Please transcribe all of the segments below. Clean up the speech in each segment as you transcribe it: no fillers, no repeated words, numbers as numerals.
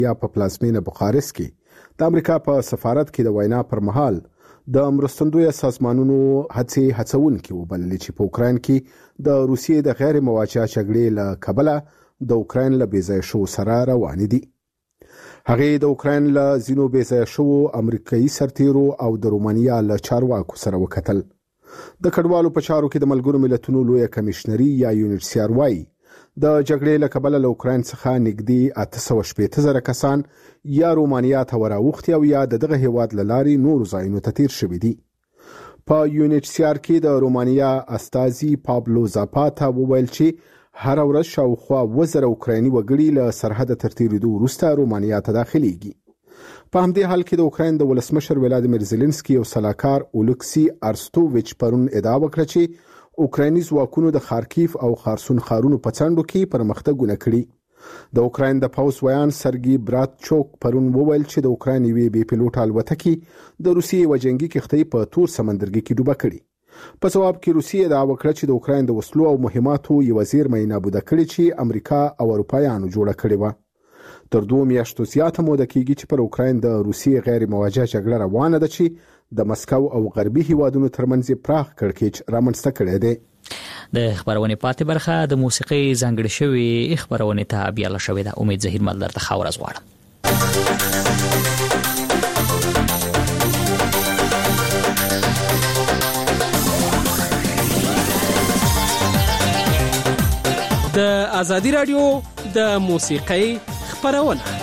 یا په پلازمینه بخارست کې د امریکا په سفارت کې د وینا پر مهال د مرستندوی سازمانونو هڅونکي وبللې چې په اوکراین کې د روسیې د غیر مواجهه جګړې له کبله د اوکراین له بېځایه شو سره روان دي. هغه د اوکراین له زینو بېځایه شو امریکایي سرتیرو او د رومانیا له چارواکو سره وکتل. د کډوالو په چارو کې د ملګرو ملتونو لوی کمشنري یا UNHCR وايي د جګړې له کبله له اوکراین څخه نږدې 880,000 کسان یا رومانیا ته وراوښتي او یا دغه هیواد له لارې نورو ځایونو ته تیر شوي دي. په UNHCR کې د رومانیا استازي پابلو زاپاتا وویل چې هر ورځ شاوخوا 1000 اوکرایني وګړي له سرحد تر تیریدو وروسته رومانیا ته داخليږي. په همدې حال کې د اوکراین د ولسمشر ولادیمیر زيلنسکي او سلاکار اولکسي ارستوویچ پرون ادعا وکړه چې اوکرایني ځواکونو د خارکیف او خارسون ښارونو په څنډو کې پرمختګونه کړي. د اوکراین د پوځ ویان سرګي براتچوک پرون وویل چې د اوکراین یوې بې پیلوټ الوتکې د روسیې یوه جنګي کښتۍ په تور سمندرګي کې ډوبه کړې. په ځواب کې روسیې ادعا وکړه چې د اوکراین د وسلو او مهماتو یوه زیرمه یې نابوده کړې چې امریکا او اروپایانو جوړه کړې وه. تر 2 میاشتو زیاته موده کېږي چې پر اوکراین د روسیې غیر مواجهه جګړه روانه ده چې د مسکو او غربي هیوادونو ترمنځ پراخ کړکېچ رامنځته کړی دی. د خبرونې پاتې برخه د موسیقي ځانګړې شوې خبرونې ته بیاله شوې ده. امید زهیر مالدار ته ښه ورځ غواړم. د ازادي رادیو د موسیقۍ خبرونه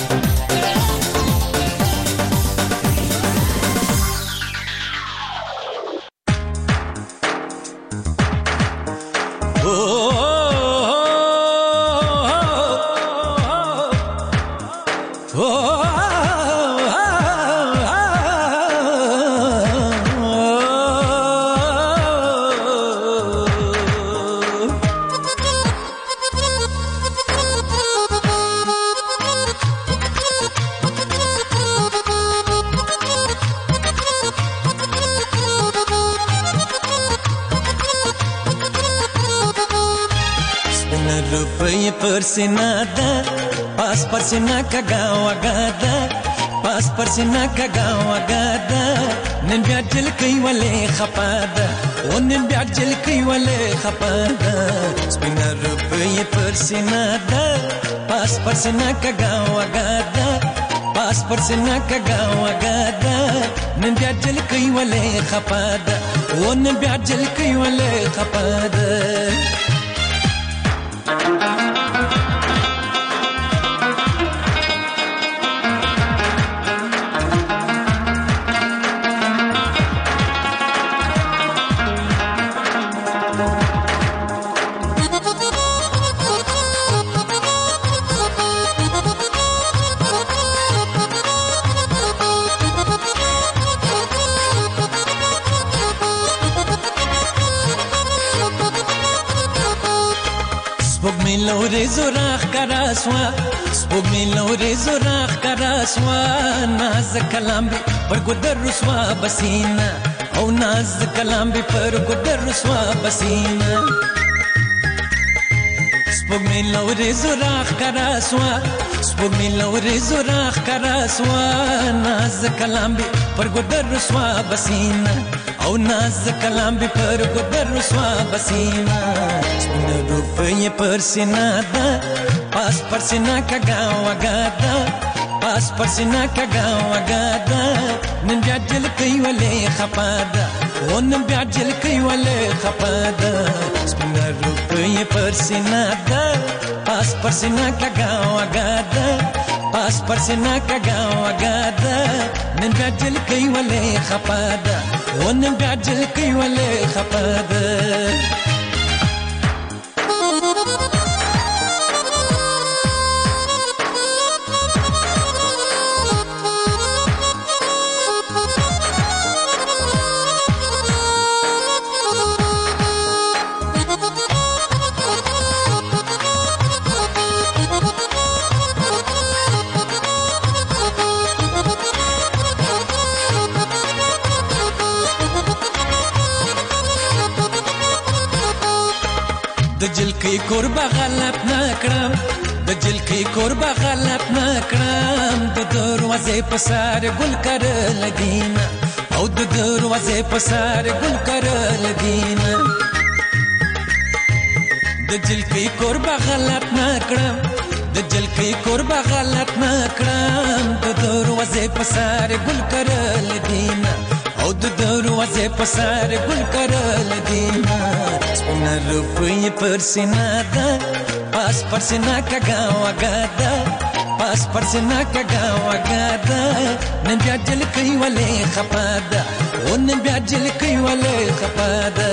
परसिना दा पास परसिना का गाँव गादा पास परसिना का गाँव गादा नन ब्याज जल कई वाले खपादा ओ नन ब्याज जल कई वाले खपादा स्पिना रुपये परसिना दा पास परसिना का गाँव गादा पास परसिना का गाँव गादा नन ब्याज जल कई वाले खपादा ओ नन ब्याज जल कई वाले खपादा. لوري زراخ کراسوا سپوږمۍ لوري زراخ کراسوا ناز کلام به پر ګدر رسوا بسینا او ناز کلام به پر ګدر رسوا بسینا سپوږمۍ لوري زراخ کراسوا سپوږمۍ لوري زراخ کراسوا ناز کلام به پر ګدر رسوا بسینا او ناز کلام به پر ګدر رسوا بسینا. روپये परसिना दा पास परसिना का गाँव गादा पास परसिना का गाँव गादा नन ब्याज जल कई वाले खपादा ओ नन ब्याज जल कई वाले खपादा. स्पिना रुपये परसिना दा पास परसिना का गाँव गादा पास परसिना का गाँव गादा नन ब्याज जल कई वाले खपादा ओ नन ब्याज जल कई वाले खपादा. د جلکې کور بغلط نکړم د د جلکی کور بغلط نکړم د دروازې په سر ګل کرل دینه او د دروازې په سر ګل کرل دینه د جلکی کور بغلط نکړم د جلکی کور بغلط نکړم د دروازې په سر ګل کرل دینه او د دروازې په سر ګل کرل دینه سپونه روپۍ پر سینه ده پاس پر سینه کګا وګاده پاس پر سینه کګا وګاده نن بیا جلکی ولې خپه ده او نن بیا جلکی ولې خپه ده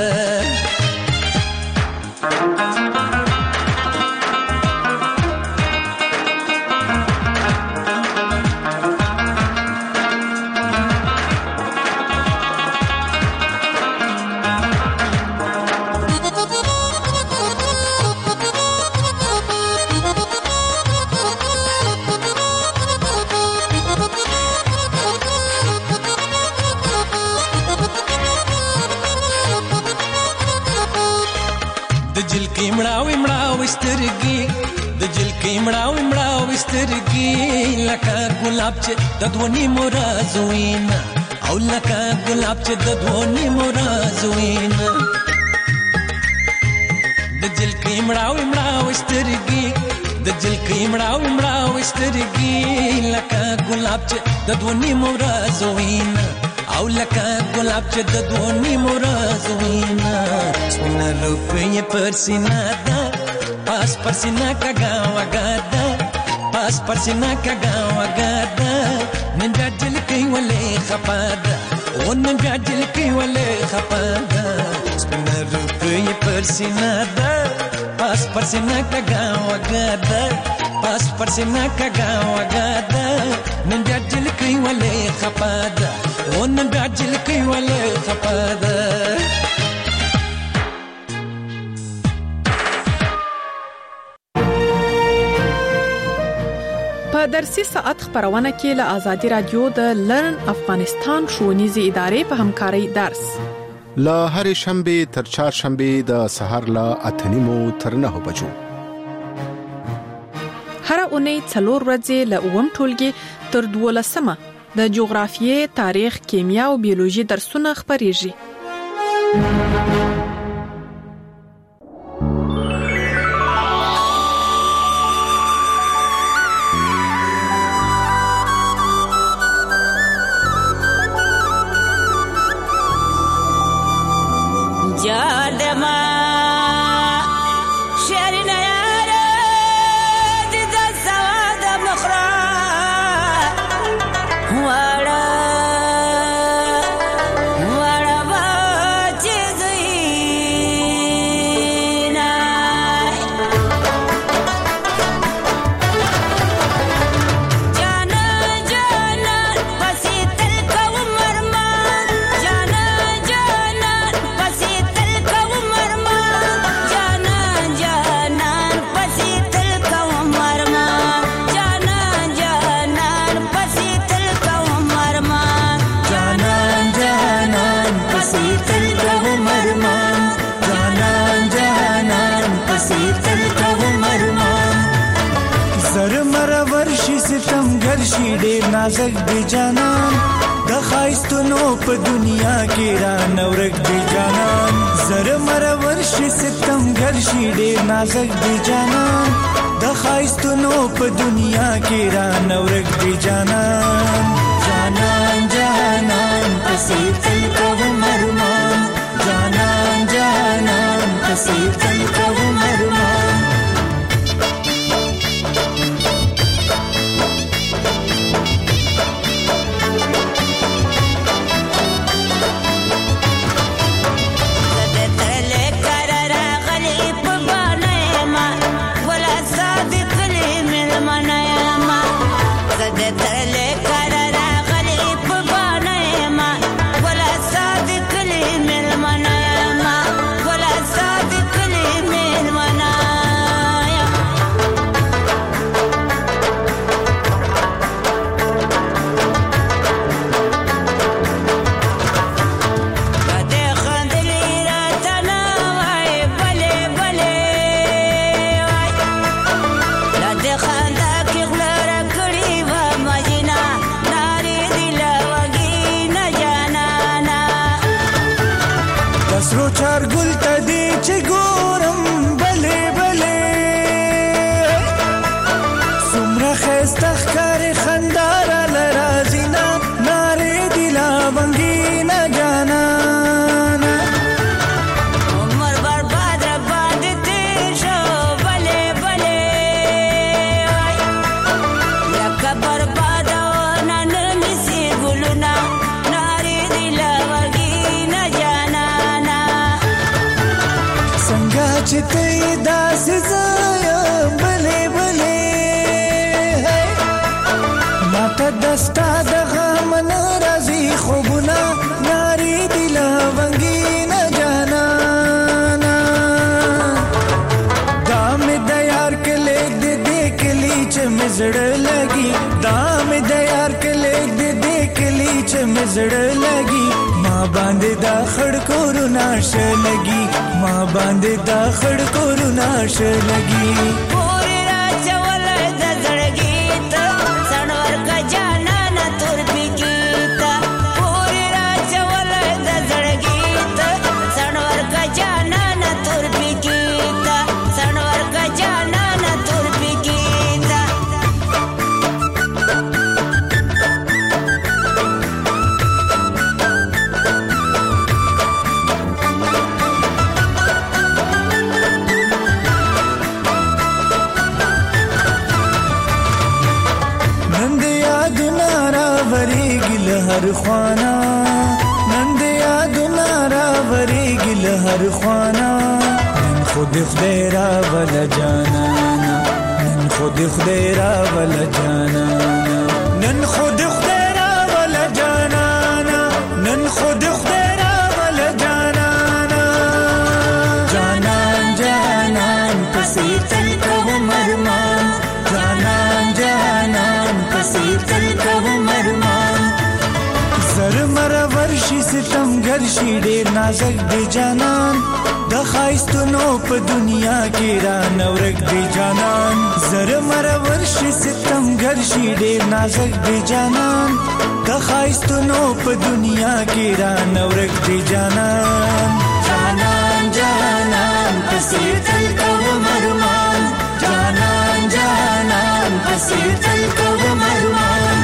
د جلکی مړاوي سترګي لکه ګلاب چې د دوه مرازوینا او لکه ګلاب چې د دوه مرازوینا د جلکی مړاوي سترګي د جلکی مړاوي سترګي لکه ګلاب چې د دوه مرازوینا او لکه ګلاب چې د دوه مرازوینا سپینه روپۍ پر سینه ده پاس پر سینه کګا وګاده پاس پر سینه کګا وګاده نن بیا جلکی ولې خپه ده او نن بیا جلکی ولې خپه ده سپینه روپۍ پر سینه ده پاس پر سینه کګا وګاده پاس پر سینه کګا وګاده نن بیا جلکی ولې خپه ده او نن بیا جلکی ولې خپه ده په درسي ساعت خبرونه کې له آزادي رادیو د لرن افغانستان ښوونیزې ادارې په همکارۍ درس له هر شنبه تر چهارشنبه د سحر له 8:30 تر 9 بجو هر اونۍ 4 ورځې له اوم ټولګي تر 12 د جغرافیې، تاریخ، کیمیا او بیولوژي درسونه خبريږي. نازک دی جانان د خایستونو په دنیا کې را نورک دی جانان زر مرور شي ستم ګر شي ډیر نازک دی جانان د خایستونو په دنیا کې را نورک دی جانان جانان جانان پسې تل کوم ارمان جانان جانان پسې تل کوم ارمان ولا زخکار خندار لرازینا ناره دلا ونگینا جانانا عمر برباد رباد تیر شو بله بله لکه برباد نن نسی گلونا ناره دلا ونگینا جانانا څنګه چې ته داسې ځایم بلې بلې ماته دستا د غم نه راځي خوبونه نارې دي لونګینه جانانا دا مې د یار کلیک د دې کلی چې مې زړه لګي دا مې د یار کلیک د دې کلی چې مې زړه لګي ما باندې دا خړ کورونه شلګي ما باندې دا خړ کورونه شلګي پوری راچول د زړګي ته سنور کا جانا نه تور پکیتا پوری راچول د زړګي ته سنور کا جانا نه تور پکیتا سنور کا جانا نه تور پکیتا نند یادونه راوریږي له هر خوانا نند یادونه راوریږي له هر خوانا نن خود خدای راول جانانا نن خود خدای راول جانانا نن خود خدای راول جانانا نن خود خدای راول جانانا جانان جانان پسې تل کوم ارمان جانان جانان پسې تل کوم ارمان زر مر ورشي ستم ګرشي ډېر نازک دی جانان د خایستونو په دنیا کې را نورک دی جانان زر مر ورشي ستم ګرشي ډېر نازک دی جانان د خایستونو په دنیا کې را نورک دی جانان جانان جانان پسې تل کوم ارمان جانان جانان پسې تل کوم ارمان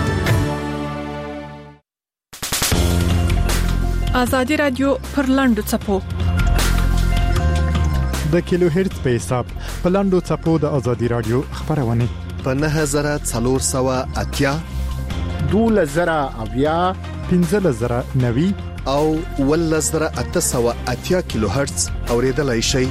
ازادي رادیو پر لاندو چپو د کیلو هرتز په حساب په لاندو چپو د ازادي رادیو خبرونه په 9480 2000 15090 او 1880 کیلو هرتز اوریدلای شئ.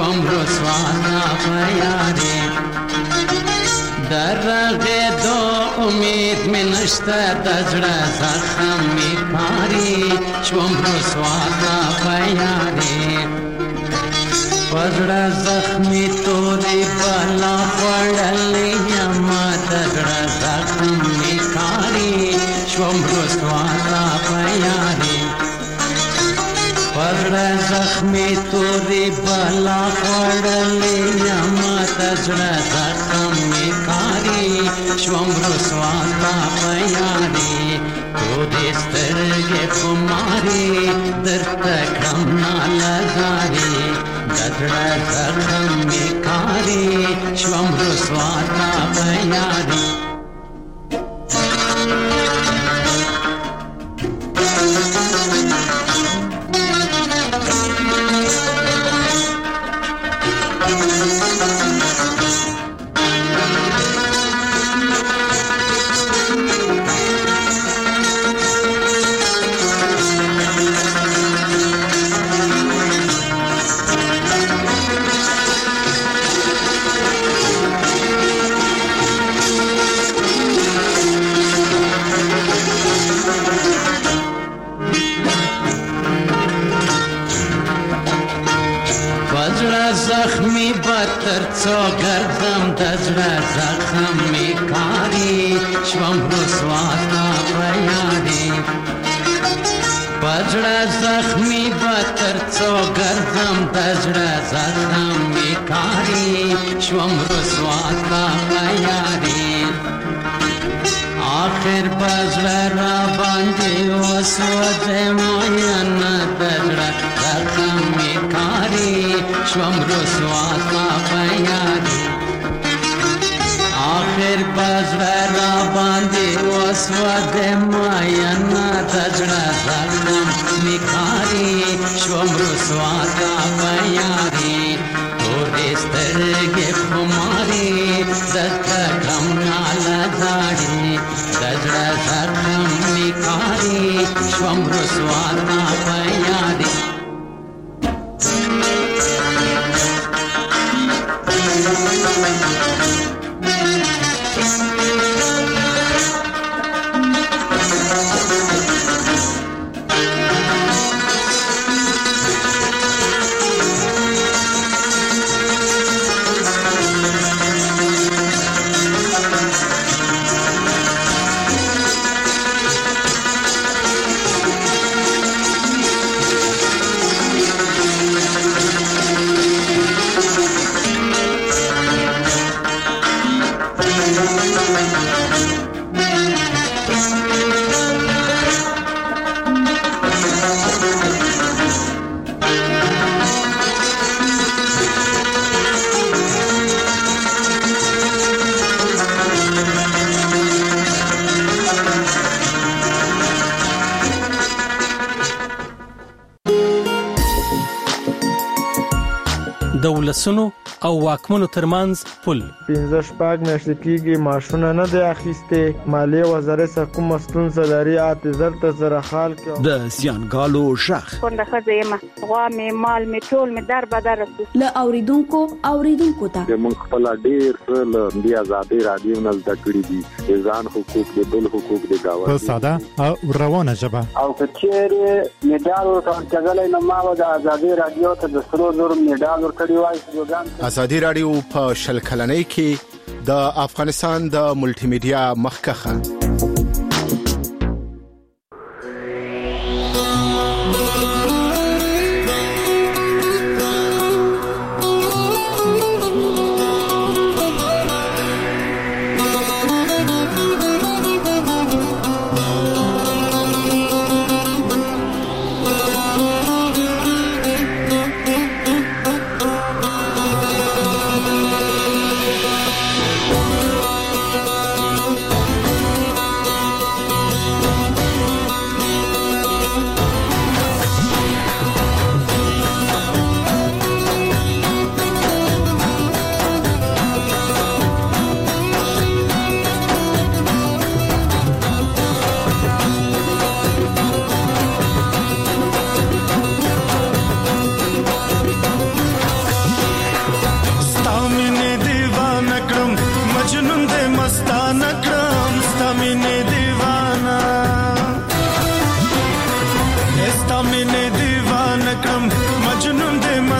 درغه دو امید مې نشته د زړه زخم مې کاري شوم رسوا تا په یارې په زړه زخمي تورې بلا خوړلې یما د زړه زخم مې کاري شوم رسوا تا په یارې په زړه زخمي تورې بلا خوړلې یما د زړه زخم مې کاري شوم رسوا تا په یارې تورې سترګې په مارې درته کړم نالګارې د زړه زخم مې کاري شوم رسوا تا په یارې زخمی بتر څو ګرځم د زړه زخم مې کاري شوم رسوا تا په یارې په زړه زخمی بتر څو ګرځم د زړه زخم مې کاري شوم رسوا تا په یارې آخر بزړه را باندې وسوځه ماین د زړه زخم مې کاري شوم رسوا تا په یارې آخر بزړه را باندې وسوځه ماین د زړه زخم مې کاري شوم رسوا تا په یارې تورې سترګې په مارې درته کړم نالګارې د زړه زخم مې کاري شوم رسوا تا په یارې د ولسونو او واکمنو ترمنځ پل 15 میاشتې کېږي ماشونه نه دی اخیسته مالیه وزارت څخه کوم ستونزه لري اعتذار ته سره حال کې د سیانګالو شخ څنګه خزه غوا می مال می ټول می در بدر له اوریدونکو ته موږ خپل ډیر له بیا آزادي رادیو نه زده کړی دي ځان حقوق د بل حقوق د گاوه په ساده او روانه ژبه او کچېره میډال ورکړل کېدلای نو ما د آزادي رادیو ته د سرو زر میډال ورکړی وای آزادي رادیو په شل کلنۍ کې د افغانستان د ملټي میډیا مخکخه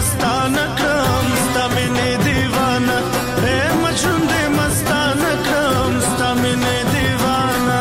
مستانه کړم ستا مینې دیوانه اے مجنون دې مستانه کړم ستا مینې دیوانه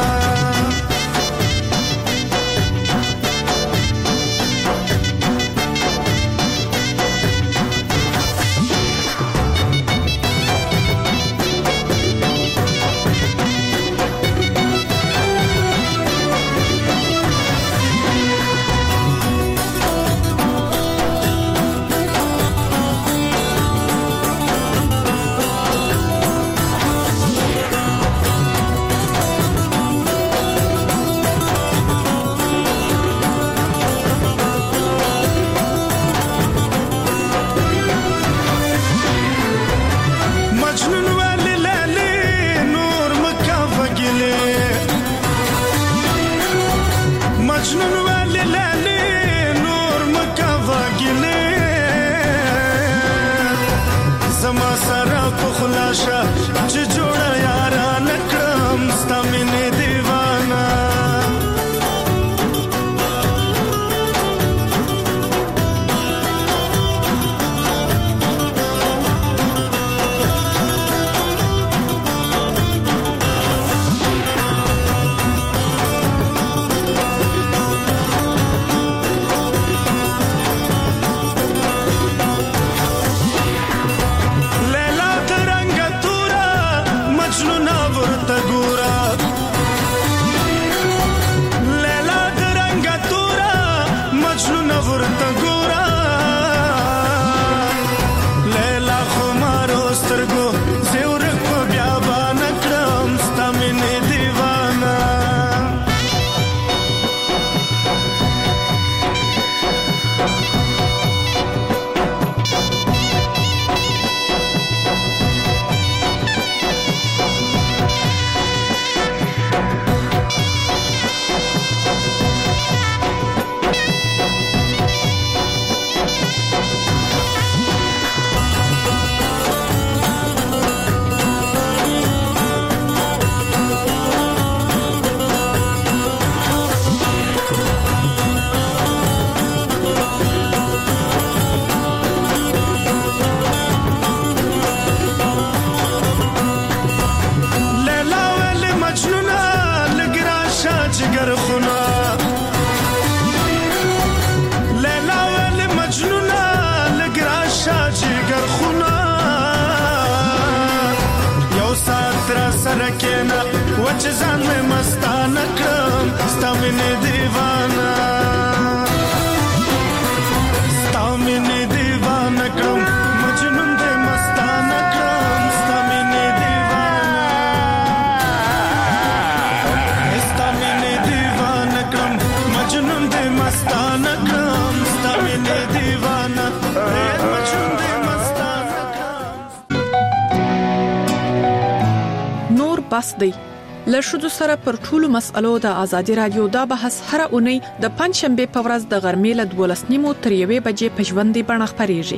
بس دی له شذو سره پر ټولو مسألو د ازادي رادیو دا بحث هر اونۍ د پنځشنبه په ورځ د غرمې له 12:30 تر 1 بجې په ژوندۍ بڼه خپرېږي.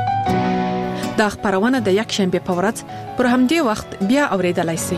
دا خبرونه د یک شنبه په ورځ پر همدې وخت بیا اوریدلای شئ.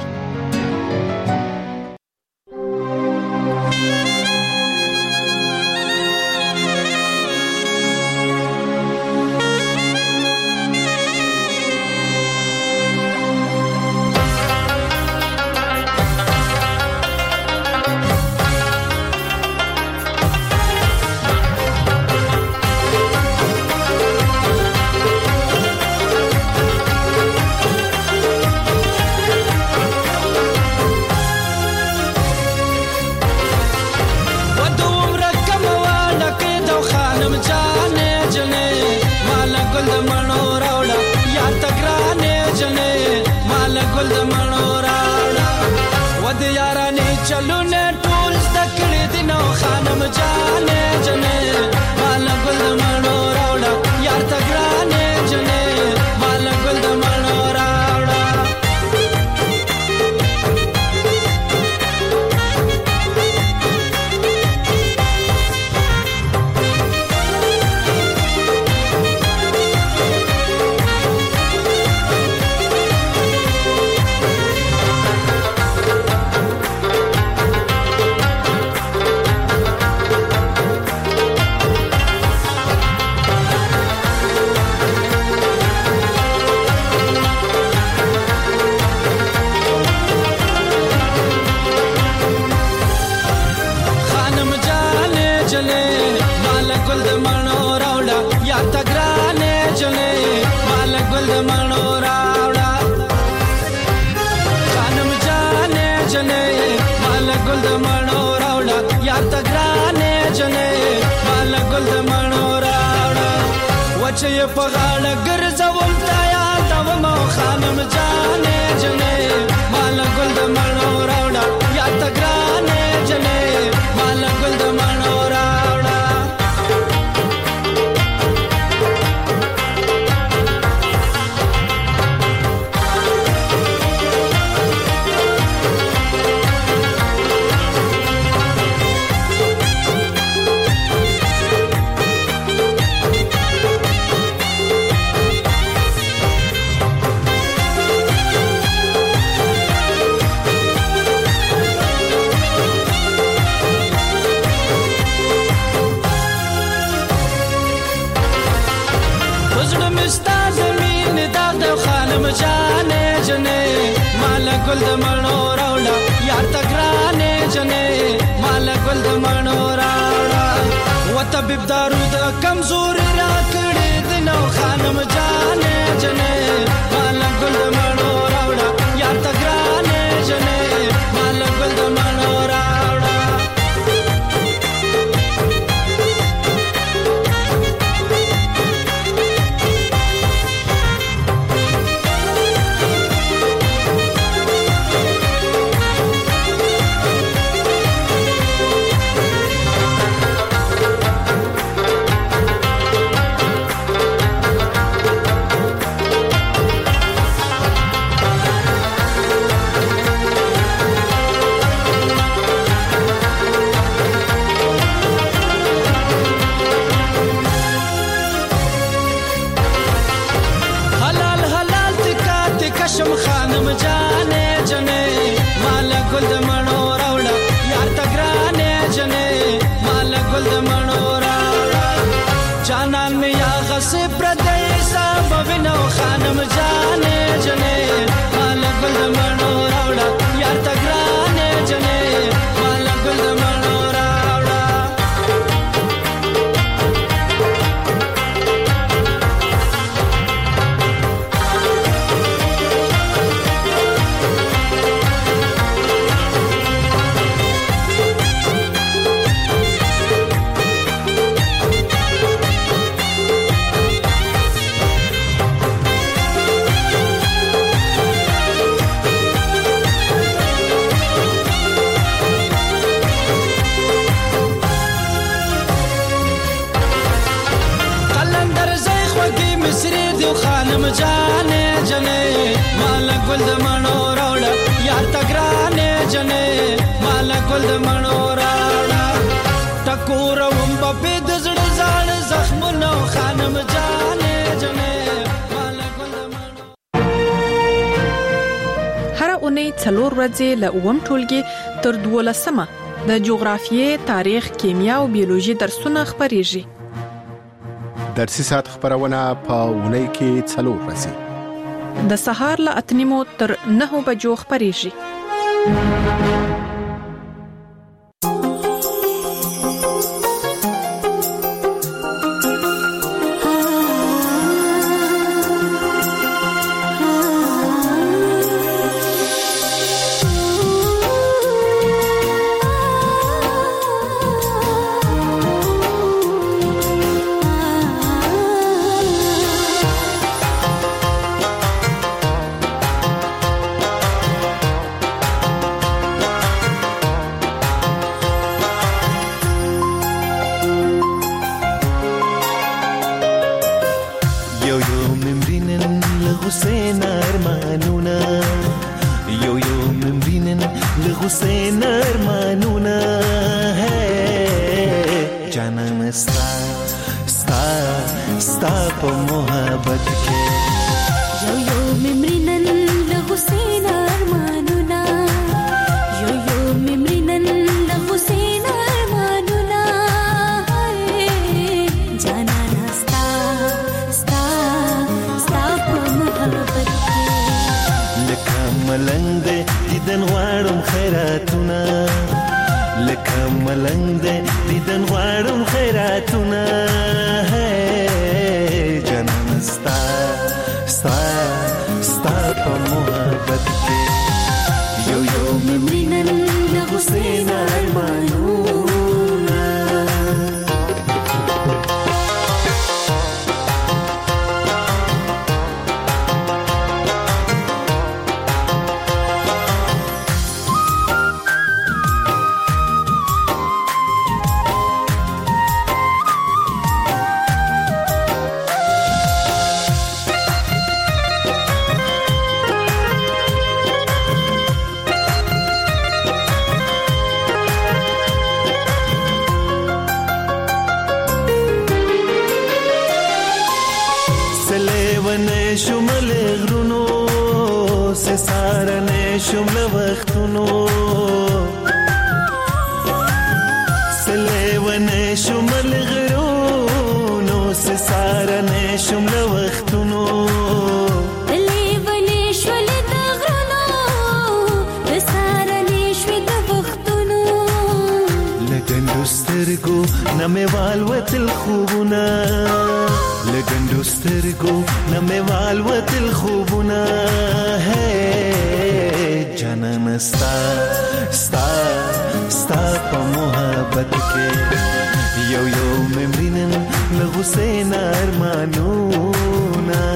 چې په غاړه ګرځول تا یادوم او خانم جانې جنې مال ګل د مڼو راوړه یا ته ګرانې جنې مال ګل د مڼو راوړه خانم جانې جنې مال ګل د مڼو راوړه یار ته ګرانې جنې مال ګل د مڼو راوړه و طبيب دارو د کمزوري را کړې د نو خانم جانې جنې مال ګل د مڼو راوړه یار ته ګرانې جنې مال ګل د مڼو راوړه شم خانم جانې جنې مال ګل د مڼو راوړه یار ته ګرانې جنې مال ګل د مڼو راوړه جانان مې یا غصه پردې صاحب وینو خانم جانې جنې مال ګل د مڼو راوړه یار ته ګرانې جنې مال ګل د مڼو راوړه خانم جانې جنې مال ګل د مڼو راوړه یار ته ګرانې جنې مال ګل د مڼو راوړه ټکوروم په د زړه ځان زخمونو خانم جانې جنې مال ګل د مڼو هر اونۍ 4 ورځې له اوم ټولګي تر 12مه د جغرافیې، تاریخ، کیمیا او بیولوژي درسونه خبريږي. درسي ساعت خبرونه په اونۍ کې 4 ورځې د سهار له 8 تر 9 بجو خبريږي. ستا په محبت ونه شمل غرونو سسارنه شمل وختونو سلیونه شمل غرونو سسارنه شمل وختونو لیونه شول د غرونو سسارنه شول د وختونو لګندو سترګو نمه والوتل خوبونه لګندو سترګو نمه والوتل خوبونه ہے جنم ستا ستا ستا په محبت کې یو یو ممرینن لغوسین ارمانونا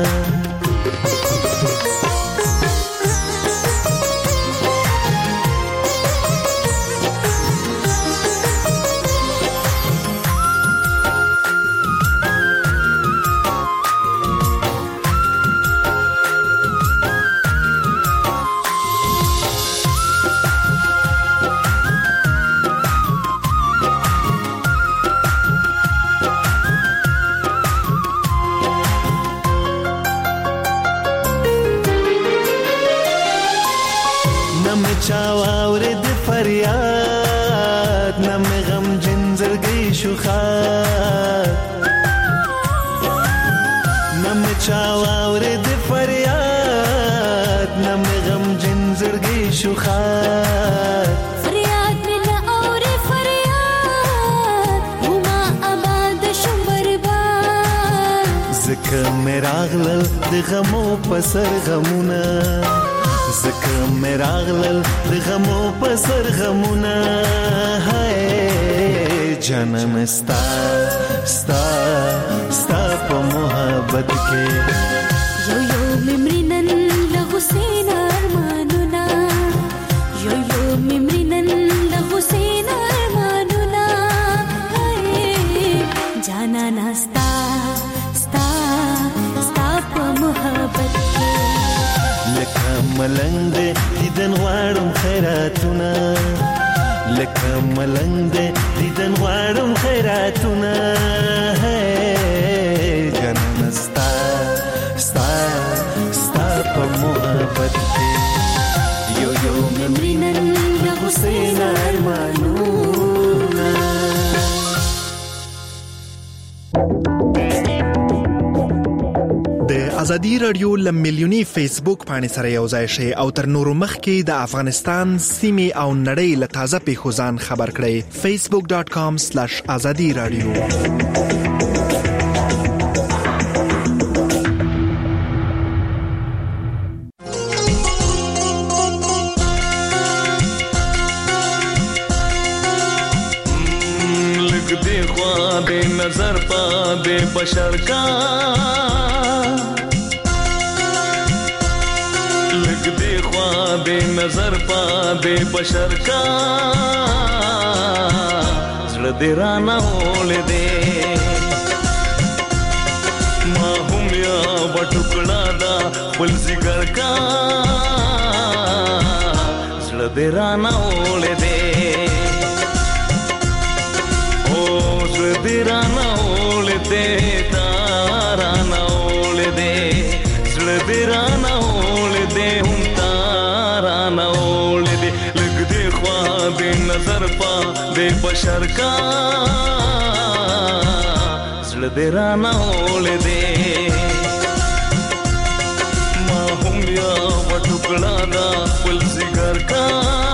غمو پسر غمونا زکه مراغلل د غمو پسر غمونا ہے جنم ستا ستا ستا په محبت کې یو یو ممرینن لغوسین ارمانونا یو یو ممرینن لغوسین ارمانونا جانا ناستا لکه ملنګ دیدن غواړم خیراتونه لکه ملنګ دیدن غواړم خیراتونه جنم ستا ستا ستا په محبت کې یو یو ممرینن لغوسین ارمانونه ازادي رادیو لملیونی فیسبوک باندې سره یو ځای شي او تر نورو مخکې د افغانستان سیمې او نړۍ له تازه پیښو ځان خبر کړئ facebook.com/azadi radio لګ دې خوا دې نظر پا دې بشر کا بے نظر پا بے بشر کا زړه دې رانه ولې دې ما هم یا وټکړه دا خپل ځګر کا زړه دې رانه ولې دې او زړه دې رانه ولې دې تا رانه ولې دې زړه دې رانه ولې دې نظر پا بے بشر کا زړه دې رانه ولې دې ما هم یا وټکړه دا خپل ځګر کا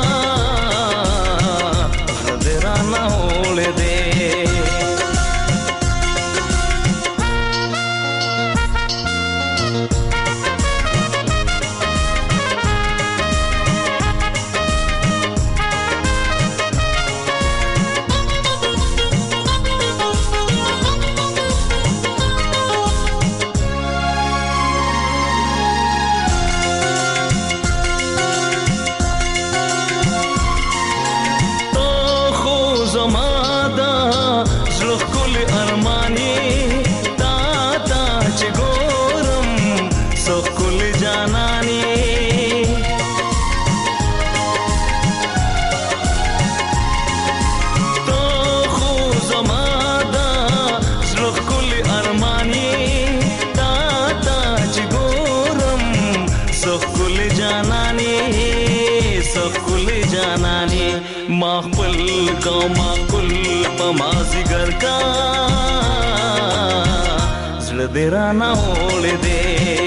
زړه دې رانه ولې دې ما خپل کو معقول په مازیګر کا زړه دې رانه اولې دې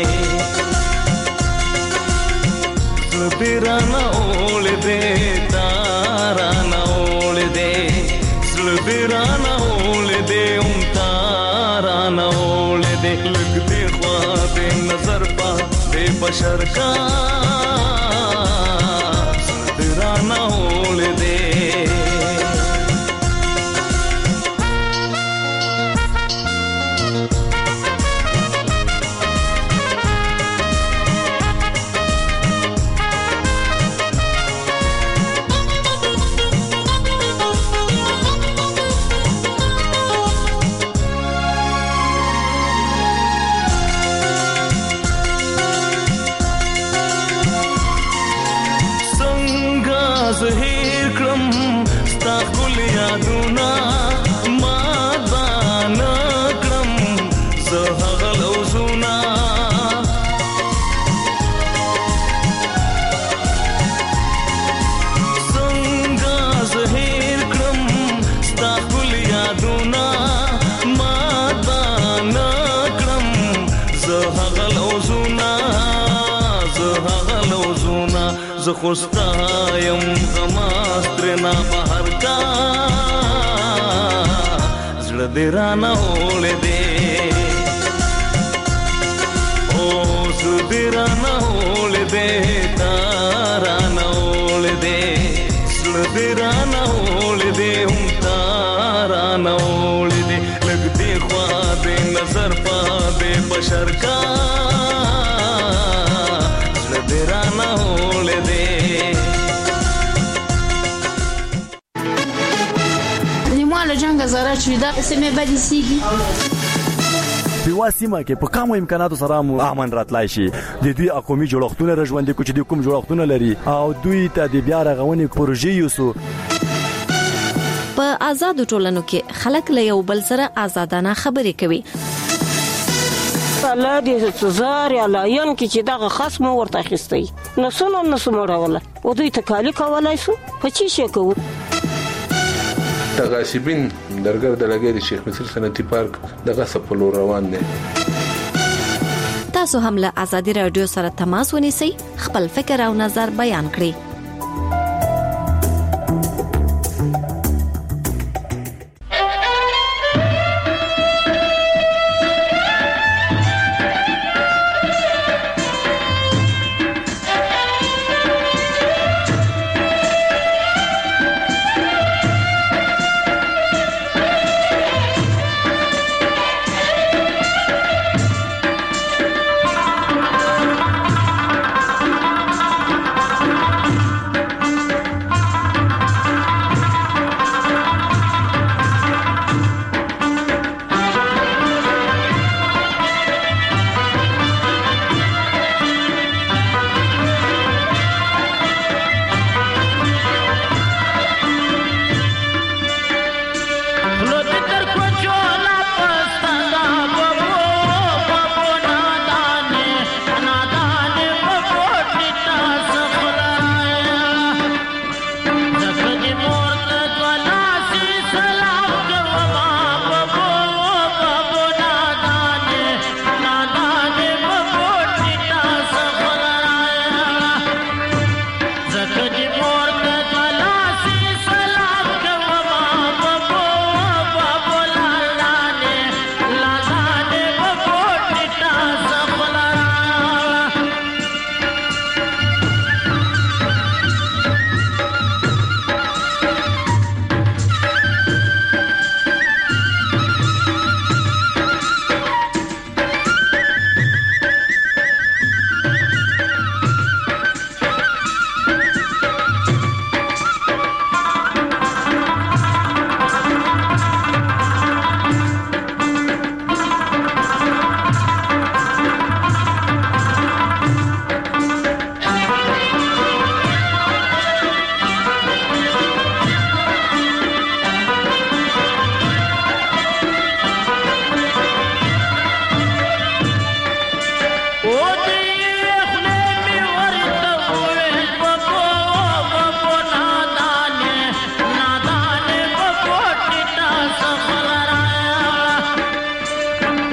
زړه دې رانه اولې دې تارانه اولې دې زړه دې رانه اولې دې تارانه اولې دې لګ دې خوا دې نظر پا دې بشر کا زړه دې رانه اولې دې زهیر کړم ستا ښکل یادونه ما دان کړم زه هغه لوزونه څنګه زهیر کړم ستا ښکل یادونه ما دان کړم زه هغه لوزونه زه خوستا یم غماسترنا بهر کا زړه دې رانه اولې دې او زړه دې رانه اولې دې تارانه اولې دې زړه دې رانه اولې دې تارانه اولې دې لګ دې خوا دې نظر پا دې بشر کا زړه دې رانه اولې دې له جنگ زاره چې دا سمې بدې سیږي په سیمه کې په کومو امکاناتو سره مو امن راتلای شي د دوی اقومي جوړښتونه رژوندې کوي چې د کوم جوړښتونه لري او دوی ته د بیا رغونې پروژې یوسو په آزاد ټولنو کې خلک له یو بل سره آزادانه خبرې کوي الله دې زار یا لاین کې چې دغه خصم ورته اخیستي نسو مړوله او دوی تکالی کولای شو په چی شي کوو تغاسبین درګر د لګي د شیخ مصر صنعتي پارک دغه سپلو روان دي تاسو هم له آزادي رادیو سره تماس ونیسئ خپل فکر او نظر بیان کړئ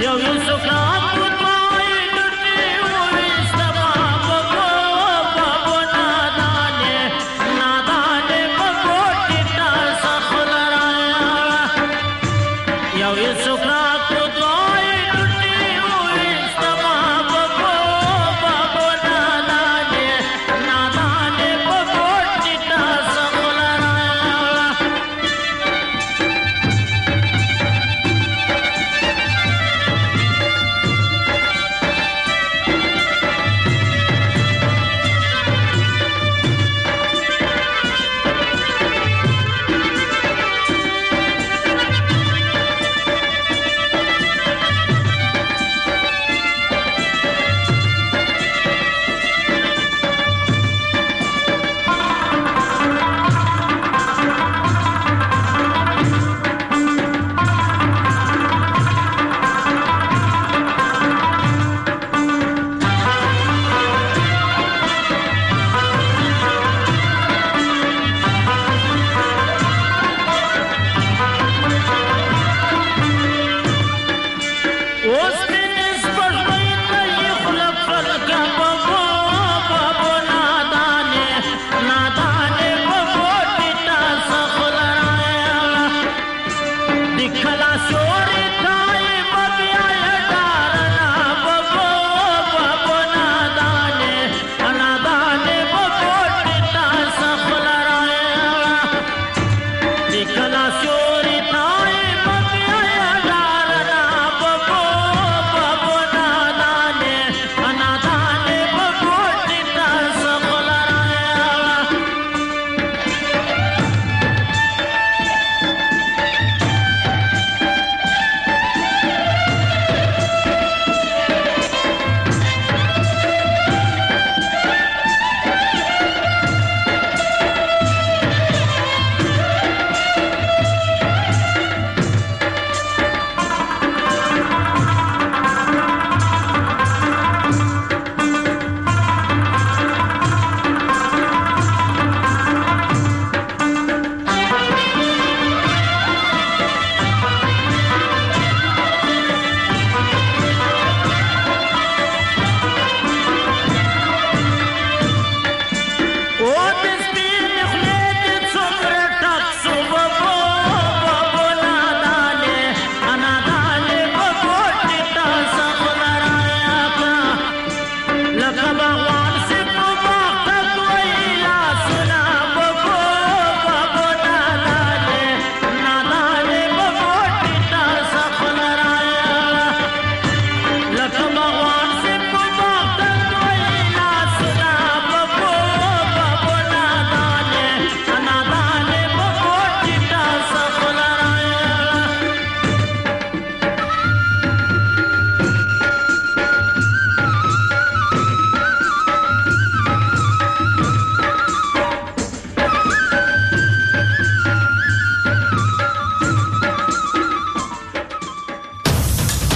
Osman